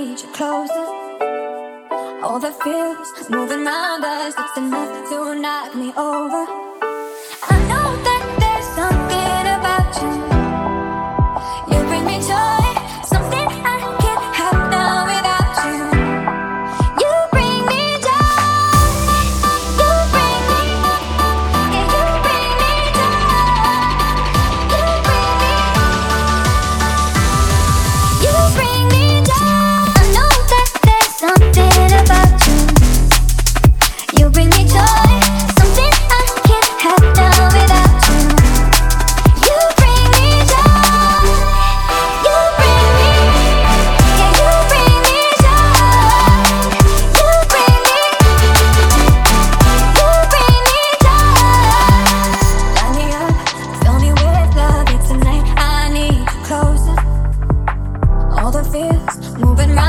need you closer. All the feels moving round us, it's enough to knock me over. I know that there's something about you. You bring me joy, something I can't have now without you. You bring me joy. You bring me, yeah, you bring me joy. You bring me joy. I know that there's something about you. You bring me joy, something I can't have now without you. You bring me joy. You bring me, yeah, you bring me joy. You bring me joy. Light me up, fill me with love. It's tonight I need you closer. All the fears moving round.